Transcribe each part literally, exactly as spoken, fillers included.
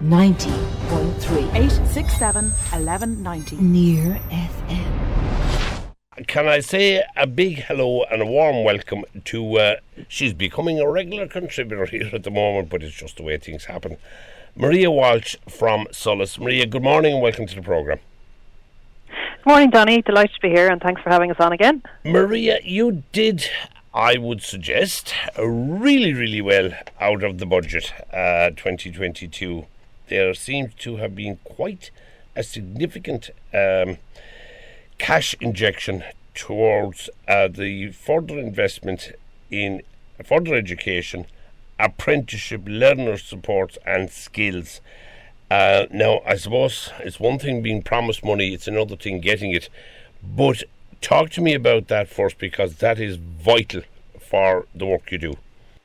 ninety point three. eight six seven, eleven ninety. Near F M. Can I say a big hello and a warm welcome to, uh, she's becoming a regular contributor here at the moment, but it's just the way things happen, Maria Walsh from Solas. Maria, good morning and welcome to the programme. Good morning, Donny. Delighted to be here and thanks for having us on again. Maria, you did, I would suggest, really, really well out of the budget uh, twenty twenty-two. There seems to have been quite a significant um, cash injection towards uh, the further investment in further education, apprenticeship, learner support and skills. Uh, now, I suppose it's one thing being promised money, it's another thing getting it. But talk to me about that first, because that is vital for the work you do.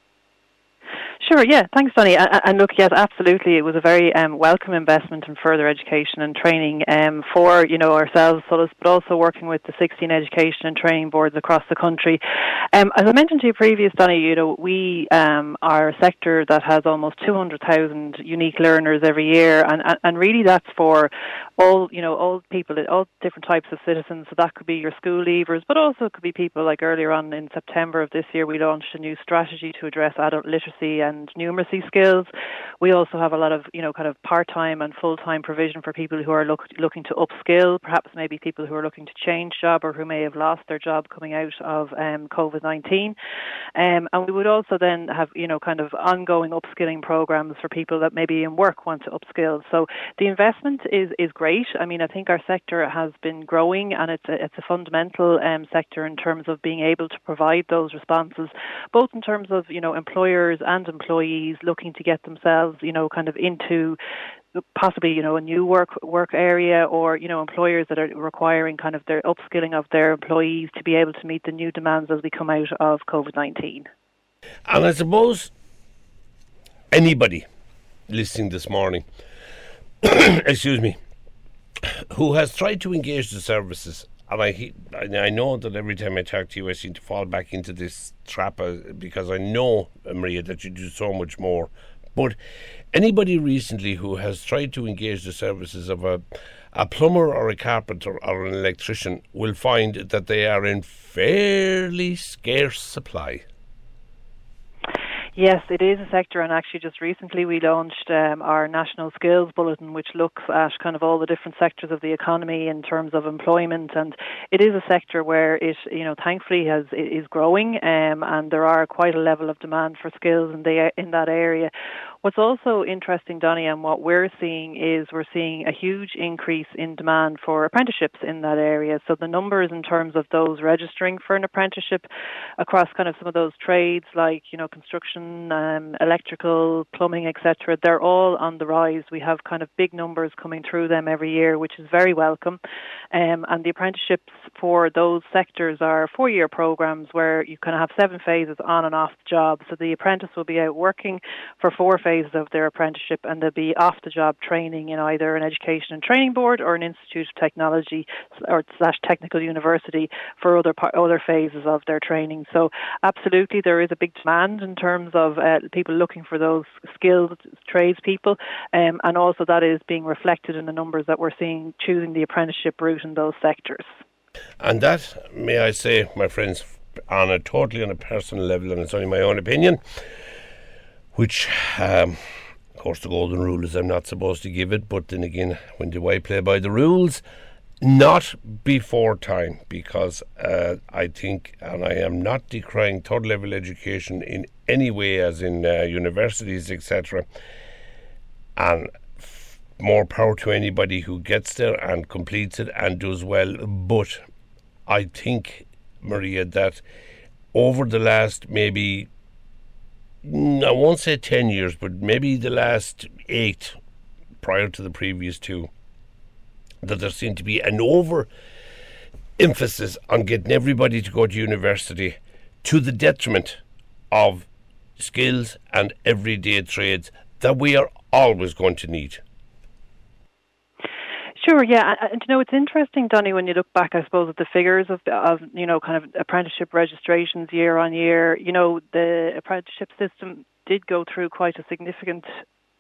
Sure, yeah, thanks, Donny. And, and look, yes, absolutely, it was a very um, welcome investment in further education and training um, for, you know, ourselves, Solas, but also working with the sixteen education and training boards across the country. Um, as I mentioned to you previous, Donny, you know, we um, are a sector that has almost two hundred thousand unique learners every year, and, and, and really that's for all, you know, all people, all different types of citizens. So that could be your school leavers, but also it could be people like earlier on in September of this year, we launched a new strategy to address adult literacy and and numeracy skills. We also have a lot of, you know, kind of part-time and full-time provision for people who are look, looking to upskill, perhaps maybe people who are looking to change job or who may have lost their job coming out of um, COVID nineteen. Um, and we would also then have, you know, kind of ongoing upskilling programs for people that maybe in work want to upskill. So the investment is, is great. I mean, I think our sector has been growing, and it's a, it's a fundamental um, sector in terms of being able to provide those responses, both in terms of, you know, employers and employees employees looking to get themselves, you know, kind of into possibly, you know, a new work work area, or, you know, employers that are requiring kind of their upskilling of their employees to be able to meet the new demands as we come out of COVID nineteen. And I suppose anybody listening this morning, excuse me, who has tried to engage the services, and I I know that every time I talk to you, I seem to fall back into this trap uh, because I know, Maria, that you do so much more. But anybody recently who has tried to engage the services of a, a plumber or a carpenter or an electrician will find that they are in fairly scarce supply. Yes, it is a sector, and actually just recently we launched um, our National Skills Bulletin, which looks at kind of all the different sectors of the economy in terms of employment, and it is a sector where it, you know, thankfully has is growing, um, and there are quite a level of demand for skills in the in that area. What's also interesting, Donny, and what we're seeing is we're seeing a huge increase in demand for apprenticeships in that area. So the numbers in terms of those registering for an apprenticeship across kind of some of those trades like, you know, construction, um, electrical, plumbing, et cetera, they're all on the rise. We have kind of big numbers coming through them every year, which is very welcome. Um, and the apprenticeships for those sectors are four-year programs where you kind of have seven phases on and off the job. So the apprentice will be out working for four phases of their apprenticeship, and they'll be off-the-job training in either an education and training board or an institute of technology or slash technical university for other other phases of their training. So absolutely, there is a big demand in terms of uh, people looking for those skilled tradespeople, um, and also that is being reflected in the numbers that we're seeing choosing the apprenticeship route in those sectors. And that, may I say, my friends, on a totally on a personal level, and it's only my own opinion, which, um, of course, the golden rule is I'm not supposed to give it, but then again, when do I play by the rules? Not before time, because uh, I think, and I am not decrying third level education in any way, as in uh, universities, et cetera. And f- more power to anybody who gets there and completes it and does well. But I think, Maria, that over the last maybe, I won't say ten years, but maybe the last eight prior to the previous two, that there seemed to be an over emphasis on getting everybody to go to university to the detriment of skills and everyday trades that we are always going to need. Sure, yeah, and you know, it's interesting, Donny, when you look back, I suppose, at the figures of, of you know, kind of apprenticeship registrations year on year. You know, the apprenticeship system did go through quite a significant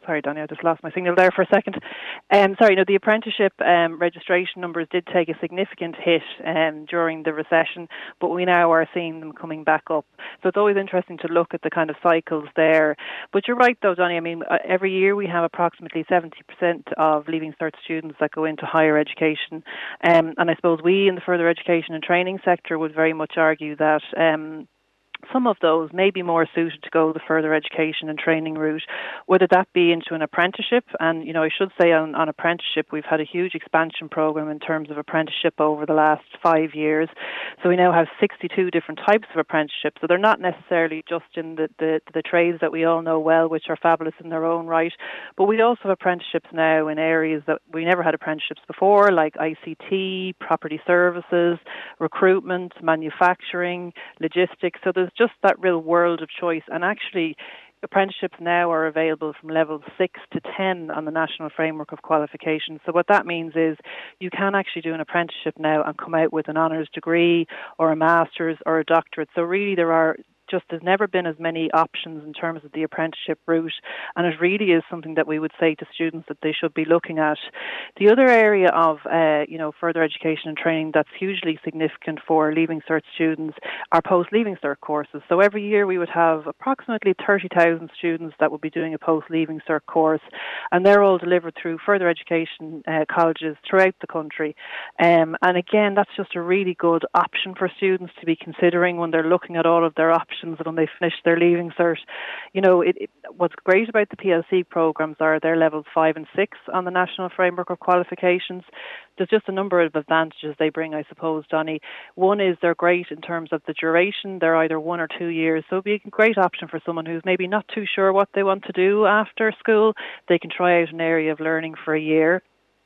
Sorry, Donny, I just lost my signal there for a second. Um, sorry, no, the apprenticeship um, registration numbers did take a significant hit um, during the recession, but we now are seeing them coming back up. So it's always interesting to look at the kind of cycles there. But you're right, though, Donny. I mean, uh, every year we have approximately seventy percent of Leaving Cert students that go into higher education. Um, and I suppose we in the further education and training sector would very much argue that um, some of those may be more suited to go the further education and training route, whether that be into an apprenticeship. And, you know, I should say on, on apprenticeship, we've had a huge expansion program in terms of apprenticeship over the last five years. So we now have sixty-two different types of apprenticeships. So they're not necessarily just in the, the, the trades that we all know well, which are fabulous in their own right. But we also have apprenticeships now in areas that we never had apprenticeships before, like I C T, property services, recruitment, manufacturing, logistics. So there's just that real world of choice. And actually, apprenticeships now are available from levels six to ten on the National Framework of Qualifications. So what that means is you can actually do an apprenticeship now and come out with an honours degree or a master's or a doctorate. So really there are just there's never been as many options in terms of the apprenticeship route, and it really is something that we would say to students that they should be looking at. The other area of uh, you know further education and training that's hugely significant for Leaving Cert students are post-Leaving Cert courses. So every year we would have approximately thirty thousand students that would be doing a post-Leaving Cert course, and they're all delivered through further education uh, colleges throughout the country. Um, and again, that's just a really good option for students to be considering when they're looking at all of their options when they finish their Leaving Cert. You know, it, it, what's great about the P L C programs are they're levels five and six on the National Framework of Qualifications. There's just a number of advantages they bring, I suppose, Donny. One is they're great in terms of the duration. They're either one or two years. So it'd be a great option for someone who's maybe not too sure what they want to do after school. They can try out an area of learning for a year.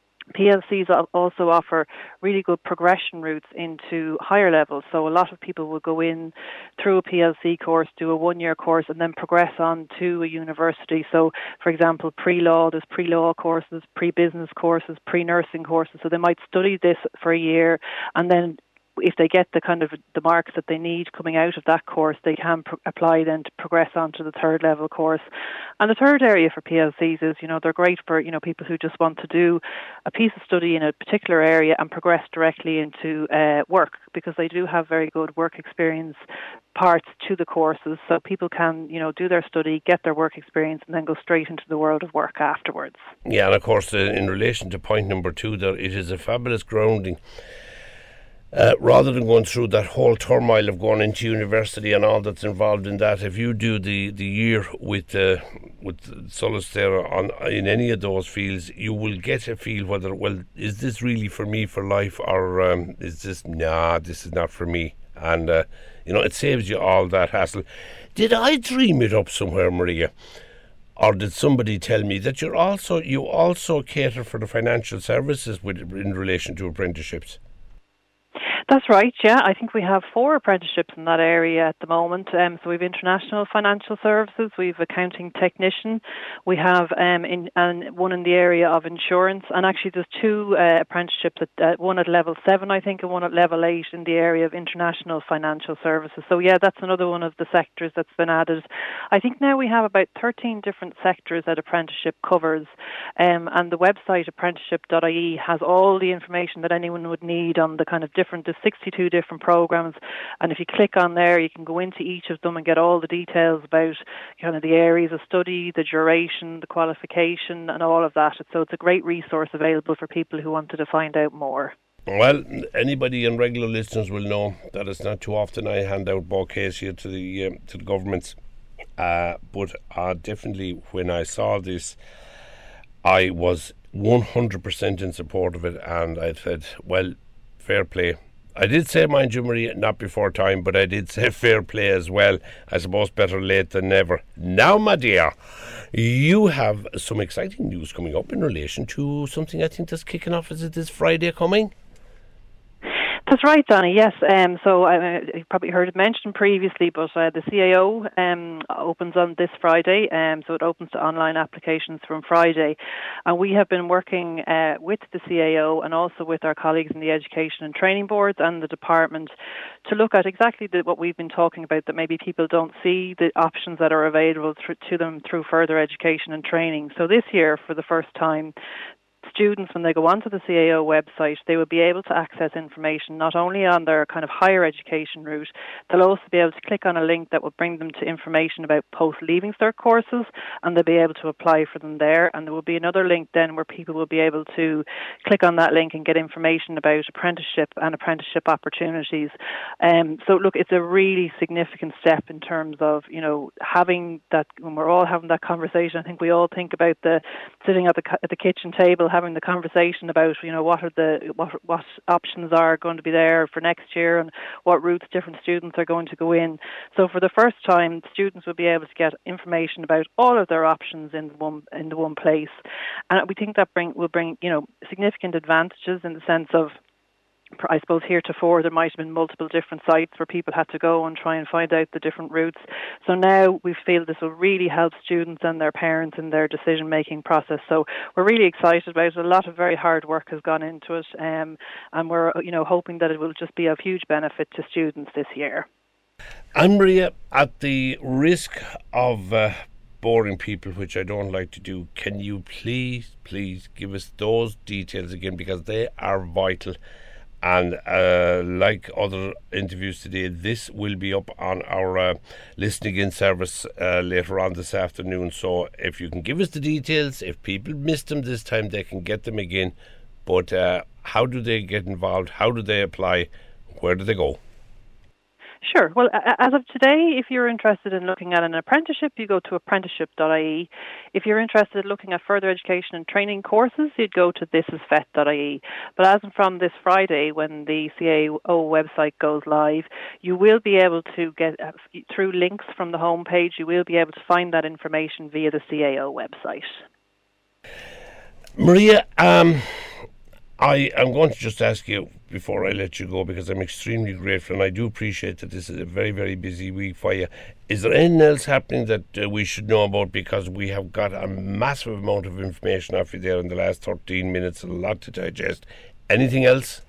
P L Cs also offer really good progression routes into higher levels. So a lot of people will go in through a P L C course, do a one-year course, and then progress on to a university. So, for example, pre-law, there's pre-law courses, pre-business courses, pre-nursing courses. So they might study this for a year, and then if they get the kind of the marks that they need coming out of that course, they can pr- apply then to progress on to the third level course. And the third area for P L Cs is, you know, they're great for, you know, people who just want to do a piece of study in a particular area and progress directly into uh, work, because they do have very good work experience parts to the courses. So people can, you know, do their study, get their work experience, and then go straight into the world of work afterwards. Yeah, and of course, uh, in relation to point number two there, it is a fabulous grounding. Uh, rather than going through that whole turmoil of going into university and all that's involved in that, if you do the, the year with uh, with Solas there on in any of those fields, you will get a feel whether, well, is this really for me for life, or um, is this, nah, this is not for me. And, uh, you know, it saves you all that hassle. Did I dream it up somewhere, Maria? Or did somebody tell me that you're also you also cater for the financial services with in relation to apprenticeships? That's right, yeah. I think we have four apprenticeships in that area at the moment. Um, so we have international financial services, we have accounting technician, we have um, in, and one in the area of insurance, and actually there's two uh, apprenticeships, at, uh, one at level seven, I think, and one at level eight in the area of international financial services. So yeah, that's another one of the sectors that's been added. I think now we have about thirteen different sectors that apprenticeship covers, um, and the website apprenticeship dot I E has all the information that anyone would need on the kind of different sixty-two different programs, and if you click on there you can go into each of them and get all the details about kind of the areas of study, the duration, the qualification and all of that. So it's a great resource available for people who wanted to find out more. Well, anybody and regular listeners will know that it's not too often I hand out bouquets here to the um, to the governments, uh, but uh, definitely when I saw this I was one hundred percent in support of it, and I said, well, fair play. I did say, mind you, Maria, not before time, but I did say fair play as well. I suppose better late than never. Now, my dear, you have some exciting news coming up in relation to something I think that's kicking off. Is it this Friday coming? That's right, Donnie. Yes. Um, so I, you probably heard it mentioned previously, but uh, the C A O um, opens on this Friday. Um, so it opens to online applications from Friday, and we have been working uh, with the C A O and also with our colleagues in the Education and Training Boards and the department to look at exactly the, what we've been talking about. That maybe people don't see the options that are available th- to them through further education and training. So this year, for the first time, students, when they go onto the C A O website, they will be able to access information not only on their kind of higher education route, they'll also be able to click on a link that will bring them to information about post-leaving cert courses, and they'll be able to apply for them there. And there will be another link then where people will be able to click on that link and get information about apprenticeship and apprenticeship opportunities. Um, so look, it's a really significant step in terms of, you know, having that, when we're all having that conversation, I think we all think about the sitting at the, at the kitchen table having the conversation about, you know, what are the what what options are going to be there for next year and what routes different students are going to go in. So for the first time, students will be able to get information about all of their options in one in the one place, and we think that bring will bring, you know, significant advantages in the sense of, I suppose heretofore there might have been multiple different sites where people had to go and try and find out the different routes. So now we feel this will really help students and their parents in their decision-making process. So we're really excited about it. A lot of very hard work has gone into it, um, and we're, you know, hoping that it will just be of huge benefit to students this year. And Maria, at the risk of uh, boring people, which I don't like to do, can you please, please give us those details again, because they are vital. And uh, like other interviews today, this will be up on our uh, listening in service uh, later on this afternoon. So if you can give us the details, if people missed them this time, they can get them again. But uh, how do they get involved? How do they apply? Where do they go? Sure. Well, as of today, if you're interested in looking at an apprenticeship, you go to apprenticeship dot I E. If you're interested in looking at further education and training courses, you'd go to this is fet dot I E. But as from this Friday, when the C A O website goes live, you will be able to get, uh, through links from the homepage, you will be able to find that information via the C A O website. Maria, um, I am going to just ask you before I let you go, because I'm extremely grateful and I do appreciate that this is a very, very busy week for you. Is there anything else happening that uh, we should know about? Because we have got a massive amount of information off you there in the last thirteen minutes, a lot to digest. Anything else?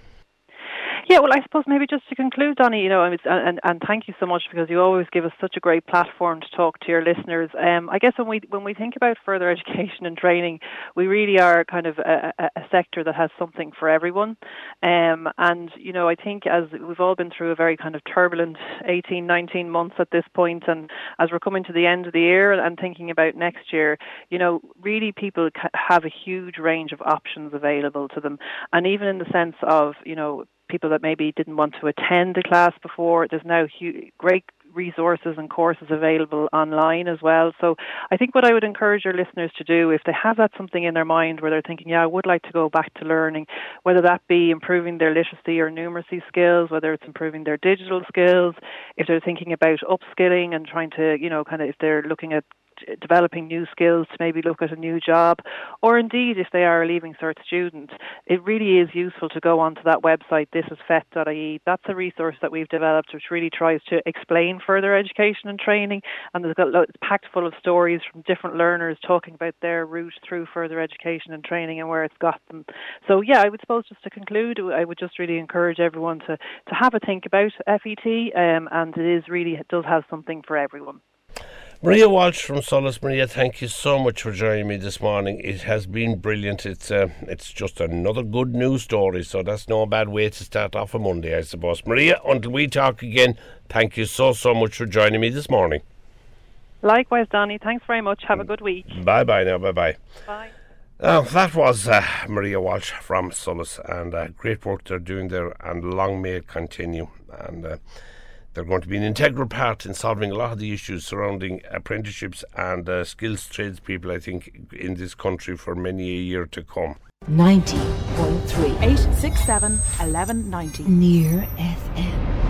Yeah, well, I suppose maybe just to conclude, Donnie, you know, and, and, and thank you so much, because you always give us such a great platform to talk to your listeners. Um, I guess when we when we think about further education and training, we really are kind of a, a, a sector that has something for everyone. Um, and, you know, I think as we've all been through a very kind of turbulent eighteen, nineteen months at this point, and as we're coming to the end of the year and thinking about next year, you know, really people ca- have a huge range of options available to them. And even in the sense of, you know, people that maybe didn't want to attend a class before, there's now huge, great resources and courses available online as well. So I think what I would encourage your listeners to do, if they have that something in their mind where they're thinking, yeah, I would like to go back to learning, whether that be improving their literacy or numeracy skills, whether it's improving their digital skills, if they're thinking about upskilling and trying to, you know, kind of if they're looking at developing new skills to maybe look at a new job, or indeed if they are a Leaving Cert student, it really is useful to go onto that website, this is fet dot I E. That's a resource that we've developed which really tries to explain further education and training, and there's got it's packed full of stories from different learners talking about their route through further education and training and where it's got them. So yeah, I would suppose just to conclude, I would just really encourage everyone to, to have a think about F E T, um, and it is really, it does have something for everyone. Maria Walsh from Solas. Maria, thank you so much for joining me this morning. It has been brilliant. It's uh, it's just another good news story, so that's no bad way to start off a Monday, I suppose. Maria, until we talk again, thank you so, so much for joining me this morning. Likewise, Donnie. Thanks very much. Have a good week. Bye-bye now. Bye-bye. Bye. Uh, that was uh, Maria Walsh from Solas, and uh, great work they're doing there, and long may it continue. And uh, they're going to be an integral part in solving a lot of the issues surrounding apprenticeships and uh, skills tradespeople, I think, in this country for many a year to come. ninety point three eight six seven, eleven ninety Near F M.